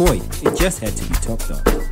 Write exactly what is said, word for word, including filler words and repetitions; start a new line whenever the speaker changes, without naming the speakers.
point. It just had to be talked on.